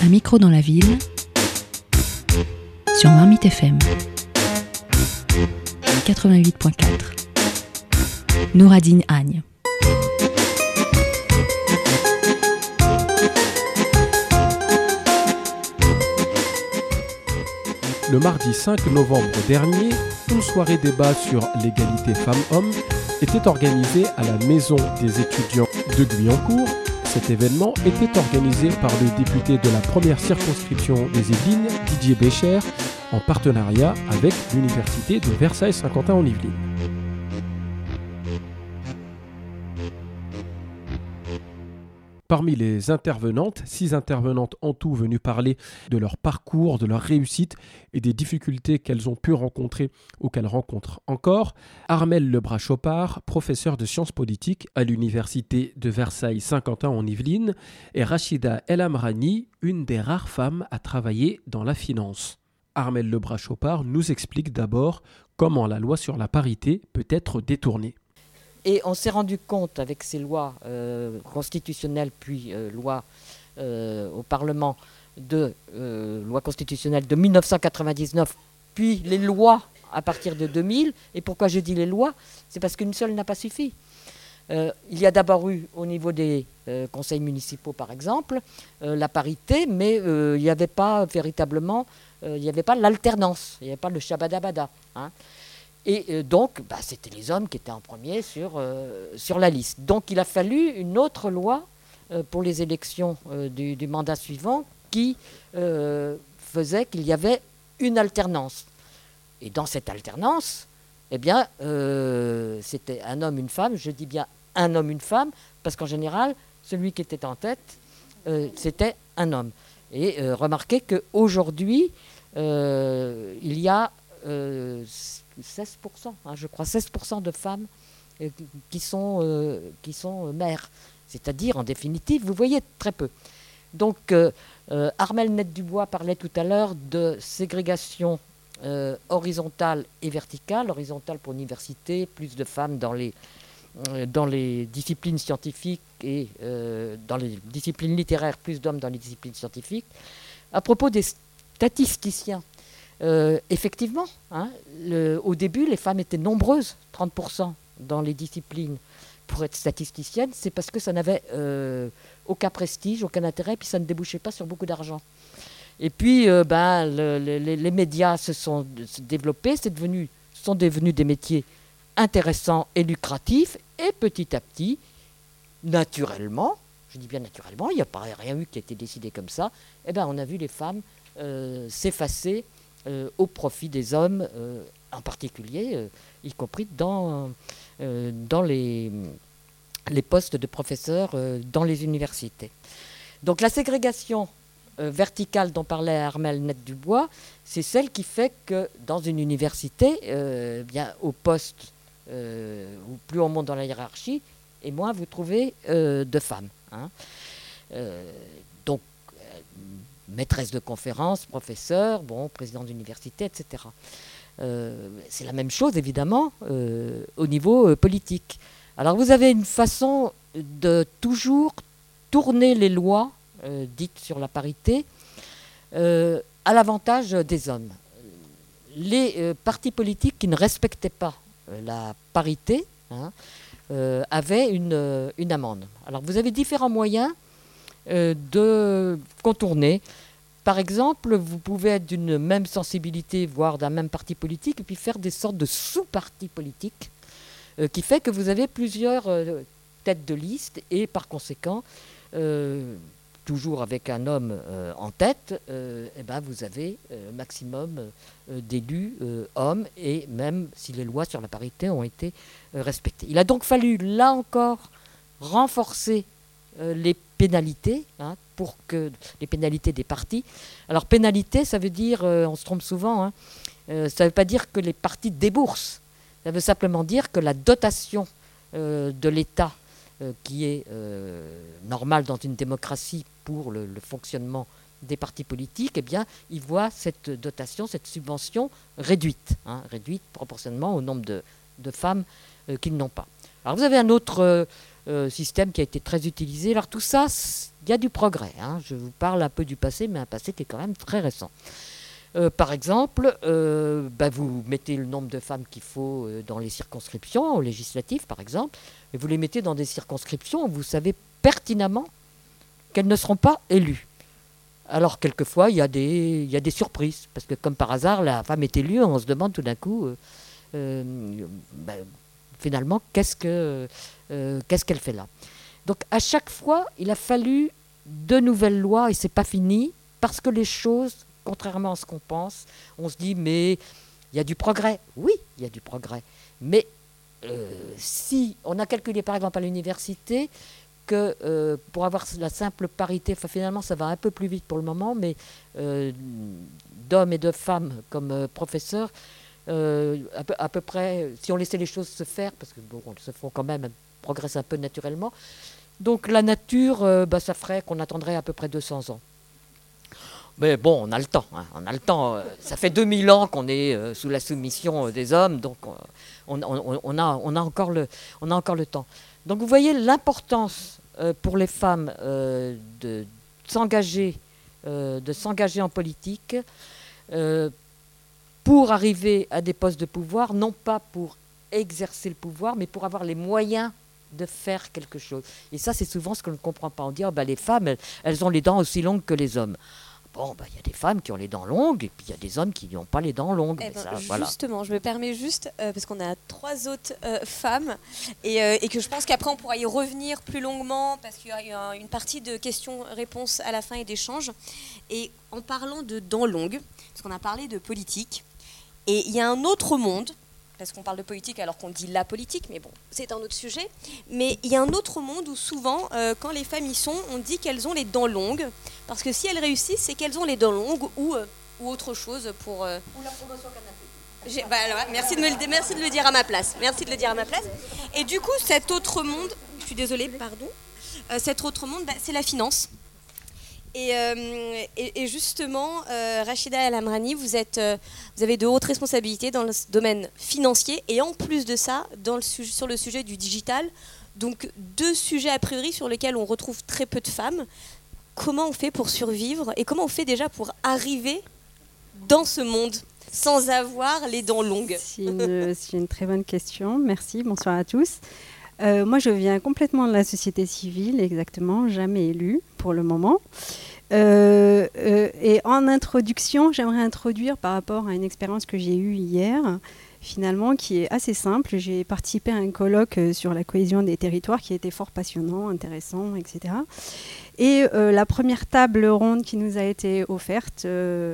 Un micro dans la ville sur Marmite FM 88.4. Nouradine Agne. Le mardi 5 novembre dernier, une soirée débat sur l'égalité femmes-hommes était organisée à la Maison des étudiants de Guyancourt. Cet événement était organisé par le député de la première circonscription des Yvelines, Didier Bécher, en partenariat avec l'Université de Versailles-Saint-Quentin-en-Yvelines. Parmi les intervenantes, 6 intervenantes en tout venues parler de leur parcours, de leur réussite et des difficultés qu'elles ont pu rencontrer ou qu'elles rencontrent encore. Armelle Lebras-Chopard, professeure de sciences politiques à l'Université de Versailles-Saint-Quentin-en-Yvelines, et Rachida El Amrani, une des rares femmes à travailler dans la finance. Armelle Lebras-Chopard nous explique d'abord comment la loi sur la parité peut être détournée. Et on s'est rendu compte avec ces lois constitutionnelles, puis lois au Parlement, loi constitutionnelle de 1999, puis les lois à partir de 2000. Et pourquoi je dis les lois ? C'est parce qu'une seule n'a pas suffi. Il y a d'abord eu, au niveau des conseils municipaux par exemple, la parité, mais il n'y avait pas véritablement, il n'y avait pas l'alternance, il n'y avait pas le shabadabada, hein. Et donc, c'était les hommes qui étaient en premier sur la liste. Donc il a fallu une autre loi pour les élections du mandat suivant qui faisait qu'il y avait une alternance. Et dans cette alternance, c'était un homme, une femme. Je dis bien un homme, une femme, parce qu'en général, celui qui était en tête, c'était un homme. Et remarquez qu'aujourd'hui, il y a 16%, je crois, 16% de femmes qui sont mères. C'est-à-dire, en définitive, vous voyez, très peu. Donc, Armelle Net-Dubois parlait tout à l'heure de ségrégation horizontale et verticale. Horizontale pour l'université, plus de femmes dans les disciplines scientifiques et dans les disciplines littéraires, plus d'hommes dans les disciplines scientifiques. À propos des statisticiens, effectivement, au début, les femmes étaient nombreuses, 30% dans les disciplines pour être statisticienne. C'est parce que ça n'avait aucun prestige, aucun intérêt, puis ça ne débouchait pas sur beaucoup d'argent. Et puis, les médias se sont développés, sont devenus des métiers intéressants et lucratifs, et petit à petit, naturellement, je dis bien naturellement, il n'y a pas rien eu qui a été décidé comme ça, on a vu les femmes s'effacer au profit des hommes, en particulier, y compris dans les postes de professeurs dans les universités. Donc la ségrégation verticale dont parlait Armelle Net-Dubois, c'est celle qui fait que dans une université, au poste où plus on monte dans la hiérarchie, et moins vous trouvez de femmes. Donc, maîtresse de conférence, professeur, président d'université, etc. C'est la même chose, évidemment, au niveau politique. Alors, vous avez une façon de toujours tourner les lois dites sur la parité à l'avantage des hommes. Les partis politiques qui ne respectaient pas la parité avaient une amende. Alors, vous avez différents moyens de contourner. Par exemple, vous pouvez être d'une même sensibilité, voire d'un même parti politique, et puis faire des sortes de sous-partis politiques, qui fait que vous avez plusieurs têtes de liste, et par conséquent, toujours avec un homme en tête, vous avez maximum d'élus hommes, et même si les lois sur la parité ont été respectées. Il a donc fallu, là encore, renforcer les pénalités, pour que les pénalités des partis. Alors pénalité, ça veut dire, on se trompe souvent, ça ne veut pas dire que les partis déboursent. Ça veut simplement dire que la dotation de l'État, qui est normale dans une démocratie pour le fonctionnement des partis politiques, ils voient cette dotation, cette subvention réduite, réduite proportionnellement au nombre de femmes qu'ils n'ont pas. Alors vous avez un autre système qui a été très utilisé. Alors tout ça, il y a du progrès. Hein. Je vous parle un peu du passé, mais un passé qui est quand même très récent. Par exemple, vous mettez le nombre de femmes qu'il faut dans les circonscriptions, législatives par exemple, et vous les mettez dans des circonscriptions où vous savez pertinemment qu'elles ne seront pas élues. Alors quelquefois, il y a des surprises, parce que comme par hasard, la femme est élue, on se demande tout d'un coup, finalement, qu'est-ce qu'elle fait là. Donc à chaque fois, il a fallu de nouvelles lois, et c'est pas fini, parce que les choses, contrairement à ce qu'on pense, on se dit, mais il y a du progrès. Oui, il y a du progrès. Mais si on a calculé, par exemple, à l'université, que pour avoir la simple parité, finalement, ça va un peu plus vite pour le moment, mais d'hommes et de femmes comme professeurs, à peu près, si on laissait les choses se faire, parce que bon, elles se font quand même, elles progressent un peu naturellement, donc la nature, ça ferait qu'on attendrait à peu près 200 ans. Mais bon, on a le temps. Hein, on a le temps. Ça fait 2000 ans qu'on est sous la soumission des hommes, donc on a encore le temps. Donc vous voyez l'importance pour les femmes de s'engager en politique pour arriver à des postes de pouvoir, non pas pour exercer le pouvoir, mais pour avoir les moyens de faire quelque chose. Et ça, c'est souvent ce qu'on ne comprend pas. On dit, les femmes, elles ont les dents aussi longues que les hommes. Bon, y a des femmes qui ont les dents longues et puis il y a des hommes qui n'ont pas les dents longues. Justement, je me permets juste, parce qu'on a 3 autres femmes et que je pense qu'après on pourra y revenir plus longuement parce qu'il y a une partie de questions-réponses à la fin et d'échanges. Et en parlant de dents longues, parce qu'on a parlé de politique, et il y a un autre monde, parce qu'on parle de politique alors qu'on dit la politique, mais bon, c'est un autre sujet. Mais il y a un autre monde où souvent, quand les femmes y sont, on dit qu'elles ont les dents longues, parce que si elles réussissent, c'est qu'elles ont les dents longues ou autre chose pour... Ou leur promotion canapé. Merci de le dire à ma place. Merci de le dire à ma place. Et du coup, cet autre monde, je suis désolée, pardon, cet autre monde, c'est la finance. Et justement, Rachida El Amrani, vous avez de hautes responsabilités dans le domaine financier et en plus de ça, sur le sujet du digital. Donc 2 sujets a priori sur lesquels on retrouve très peu de femmes. Comment on fait pour survivre et comment on fait déjà pour arriver dans ce monde sans avoir les dents longues ? C'est une très bonne question. Merci, bonsoir à tous. Moi, je viens complètement de la société civile, exactement, jamais élue pour le moment. Et en introduction, j'aimerais introduire par rapport à une expérience que j'ai eue hier, finalement, qui est assez simple. J'ai participé à un colloque sur la cohésion des territoires qui était fort passionnant, intéressant, etc. Et la première table ronde qui nous a été offerte,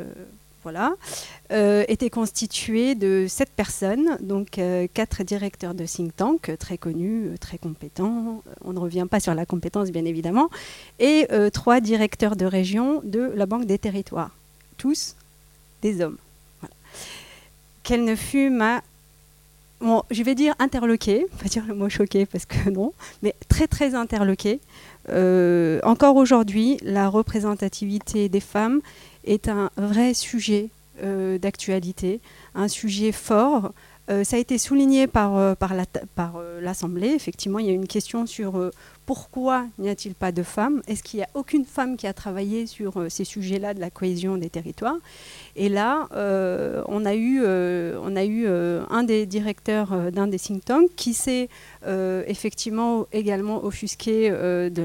était constituée de 7 personnes, donc 4 directeurs de think tank très connus, très compétents, on ne revient pas sur la compétence bien évidemment, et 3 directeurs de région de la Banque des Territoires, tous des hommes. Voilà. Quelle ne fut je vais dire interloquée, pas dire le mot choquée parce que non, mais très très interloquée. Encore aujourd'hui, la représentativité des femmes est un vrai sujet d'actualité, un sujet fort. Ça a été souligné par l'Assemblée. Effectivement, il y a une question sur pourquoi n'y a-t-il pas de femmes ? Est-ce qu'il n'y a aucune femme qui a travaillé sur ces sujets-là de la cohésion des territoires ? Et là, on a eu un des directeurs d'un des think tanks qui s'est effectivement également offusqué de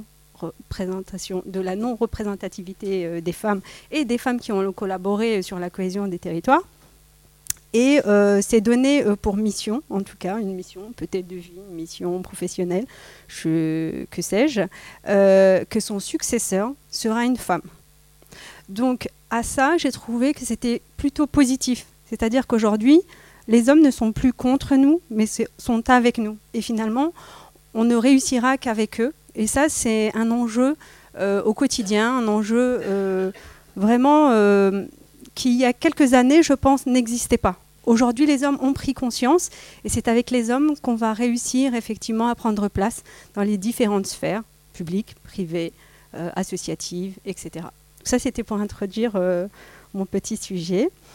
la non-représentativité des femmes et des femmes qui ont collaboré sur la cohésion des territoires. Et c'est donné pour mission, en tout cas, une mission peut-être de vie, une mission professionnelle, que sais-je, que son successeur sera une femme. Donc à ça, j'ai trouvé que c'était plutôt positif. C'est-à-dire qu'aujourd'hui, les hommes ne sont plus contre nous, mais sont avec nous. Et finalement, on ne réussira qu'avec eux. Et ça, c'est un enjeu au quotidien, un enjeu vraiment qui, il y a quelques années, je pense, n'existait pas. Aujourd'hui, les hommes ont pris conscience et c'est avec les hommes qu'on va réussir effectivement à prendre place dans les différentes sphères, publiques, privées, associatives, etc. Ça, c'était pour introduire mon petit sujet.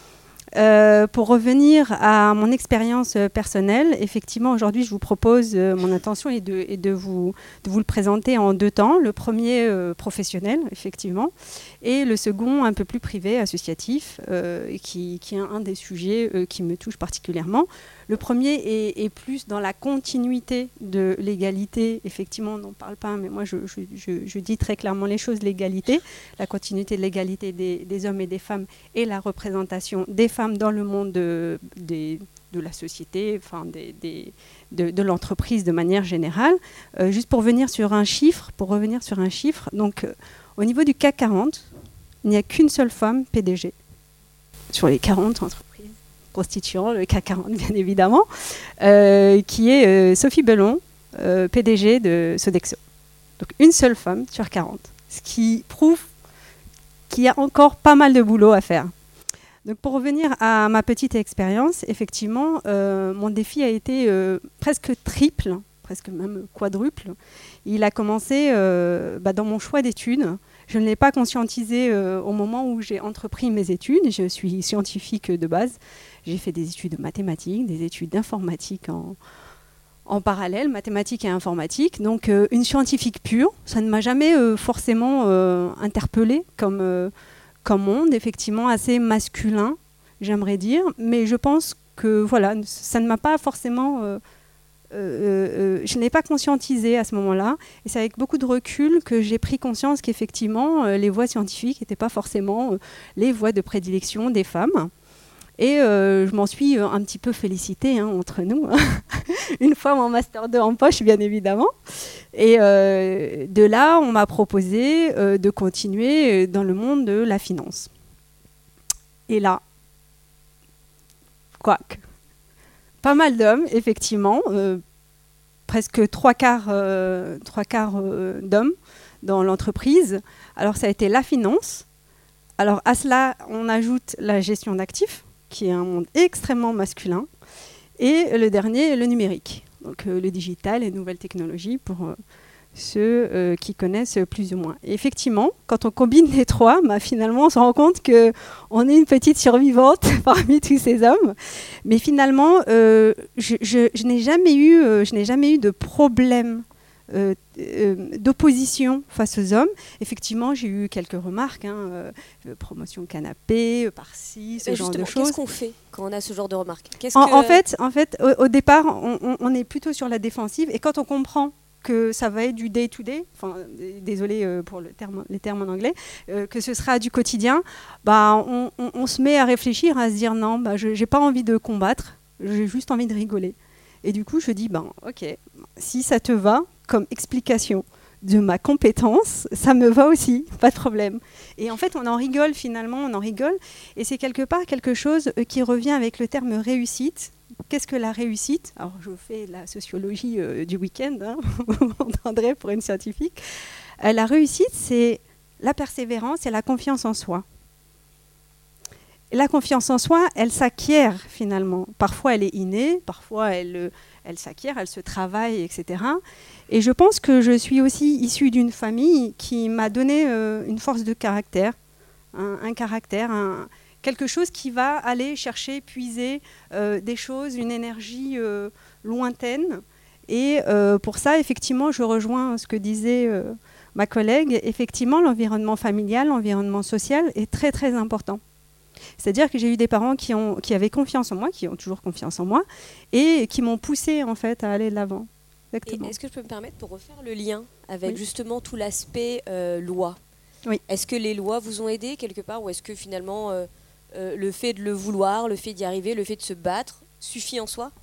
Pour revenir à mon expérience personnelle, effectivement, aujourd'hui, je vous propose, mon intention est de vous le présenter en 2 temps. Le premier professionnel, effectivement, et le second un peu plus privé, associatif, qui est un des sujets qui me touche particulièrement. Le premier est plus dans la continuité de l'égalité. Effectivement, on n'en parle pas, mais moi, je dis très clairement les choses, l'égalité, la continuité de l'égalité des hommes et des femmes et la représentation des femmes dans le monde de la société, enfin de l'entreprise de manière générale. Juste pour revenir sur un chiffre, donc au niveau du CAC 40, il n'y a qu'une seule femme PDG sur les 40 entreprises constituant le CAC 40, bien évidemment, qui est Sophie Bellon, PDG de Sodexo. Donc une seule femme sur 40, ce qui prouve qu'il y a encore pas mal de boulot à faire. Donc pour revenir à ma petite expérience, effectivement, mon défi a été presque triple, presque même quadruple. Il a commencé dans mon choix d'études. Je ne l'ai pas conscientisé au moment où j'ai entrepris mes études. Je suis scientifique de base. J'ai fait des études de mathématiques, des études d'informatique en parallèle, mathématiques et informatique. Donc une scientifique pure, ça ne m'a jamais forcément interpellée comme monde, effectivement assez masculin, j'aimerais dire. Mais je pense que voilà, ça ne m'a pas forcément... je ne l'ai pas conscientisé à ce moment-là. Et c'est avec beaucoup de recul que j'ai pris conscience qu'effectivement, les voies scientifiques n'étaient pas forcément les voies de prédilection des femmes. Et je m'en suis un petit peu félicitée entre nous. Une fois mon Master 2 en poche, bien évidemment. Et de là, on m'a proposé de continuer dans le monde de la finance. Et là, quoique, pas mal d'hommes, effectivement, presque 3/4 d'hommes dans l'entreprise. Alors ça a été la finance. Alors à cela, on ajoute la gestion d'actifs, qui est un monde extrêmement masculin. Et le dernier, le numérique. Donc le digital, les nouvelles technologies pour ceux qui connaissent plus ou moins. Et effectivement, quand on combine les trois, finalement, on se rend compte qu'on est une petite survivante parmi tous ces hommes. Mais finalement, je n'ai jamais eu de problème d'opposition face aux hommes. Effectivement, j'ai eu quelques remarques, promotion canapé, par-ci, ce genre de choses. Qu'est-ce qu'on fait quand on a ce genre de remarques? En fait, au départ, on est plutôt sur la défensive, et quand on comprend que ça va être du day-to-day, désolé pour les termes en anglais, que ce sera du quotidien, on se met à réfléchir, à se dire non, je n'ai pas envie de combattre, j'ai juste envie de rigoler. Et du coup, je dis, ok, si ça te va comme explication de ma compétence, ça me va aussi, pas de problème. Et en fait, on en rigole finalement, et c'est quelque part quelque chose qui revient avec le terme réussite. Qu'est-ce que la réussite? Alors, je fais la sociologie du week-end, vous m'entendrez pour une scientifique. La réussite, c'est la persévérance et la confiance en soi. Et la confiance en soi, elle s'acquiert finalement. Parfois, elle est innée, parfois, elle s'acquiert, elle se travaille, etc. Et je pense que je suis aussi issue d'une famille qui m'a donné une force de caractère, un caractère, quelque chose qui va aller chercher, puiser des choses, une énergie lointaine. Et pour ça, effectivement, je rejoins ce que disait ma collègue. Effectivement, l'environnement familial, l'environnement social est très, très important. C'est-à-dire que j'ai eu des parents qui avaient confiance en moi, qui ont toujours confiance en moi, et qui m'ont poussée en fait à aller de l'avant. Exactement. Est-ce que je peux me permettre pour refaire le lien avec justement tout l'aspect loi? Oui. Est-ce que les lois vous ont aidé quelque part, ou est-ce que finalement le fait de le vouloir, le fait d'y arriver, le fait de se battre suffit en soi?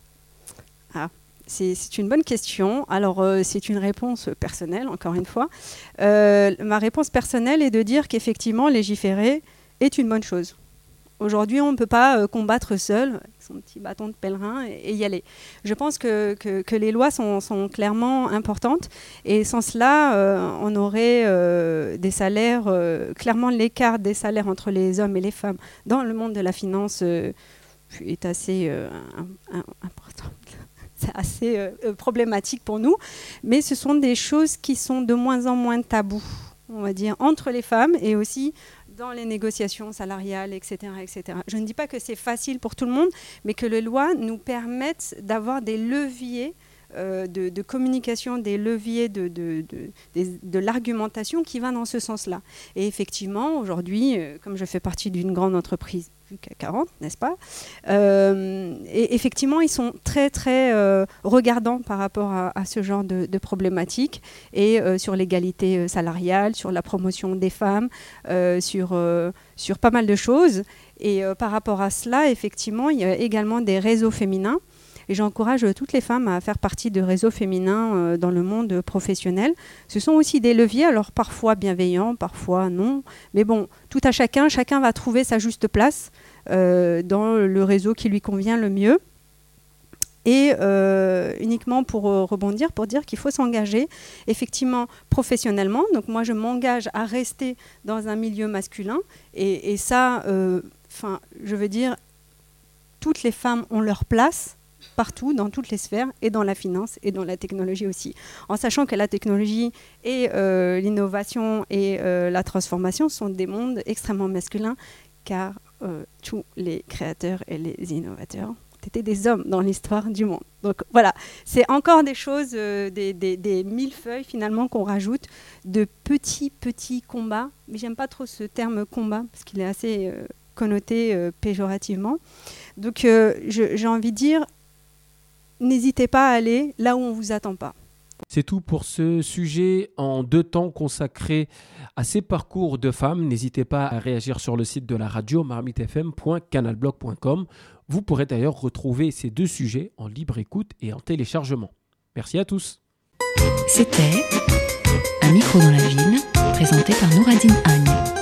C'est une bonne question. Alors, c'est une réponse personnelle, encore une fois. Ma réponse personnelle est de dire qu'effectivement, légiférer est une bonne chose. Aujourd'hui, on ne peut pas combattre seul, avec son petit bâton de pèlerin, et y aller. Je pense que les lois sont clairement importantes. Et sans cela, on aurait des salaires, clairement l'écart des salaires entre les hommes et les femmes dans le monde de la finance est assez important. C'est assez problématique pour nous. Mais ce sont des choses qui sont de moins en moins tabous, on va dire, entre les femmes, et aussi dans les négociations salariales, etc., etc. Je ne dis pas que c'est facile pour tout le monde, mais que les lois nous permettent d'avoir des leviers de communication, des leviers de l'argumentation qui va dans ce sens-là. Et effectivement, aujourd'hui, comme je fais partie d'une grande entreprise du CAC 40, n'est-ce pas, et effectivement, ils sont très, très regardants par rapport à ce genre de problématiques, et sur l'égalité salariale, sur la promotion des femmes, sur pas mal de choses. Et par rapport à cela, effectivement, il y a également des réseaux féminins. Et j'encourage toutes les femmes à faire partie de réseaux féminins dans le monde professionnel. Ce sont aussi des leviers, alors parfois bienveillants, parfois non. Mais bon, tout à chacun va trouver sa juste place dans le réseau qui lui convient le mieux. Et uniquement pour rebondir, pour dire qu'il faut s'engager effectivement professionnellement. Donc moi, je m'engage à rester dans un milieu masculin. Et ça, je veux dire, toutes les femmes ont leur place partout, dans toutes les sphères, et dans la finance et dans la technologie aussi. En sachant que la technologie et l'innovation et la transformation sont des mondes extrêmement masculins, car tous les créateurs et les innovateurs étaient des hommes dans l'histoire du monde. Donc voilà, c'est encore des choses, des millefeuilles finalement qu'on rajoute, de petits combats. Mais j'aime pas trop ce terme combat, parce qu'il est assez connoté péjorativement. Donc j'ai envie de dire, n'hésitez pas à aller là où on ne vous attend pas. C'est tout pour ce sujet en 2 temps consacré à ces parcours de femmes. N'hésitez pas à réagir sur le site de la radio marmitefm.canalblog.com. Vous pourrez d'ailleurs retrouver ces 2 sujets en libre écoute et en téléchargement. Merci à tous. C'était Un micro dans la ville, présenté par Nouradine Agne.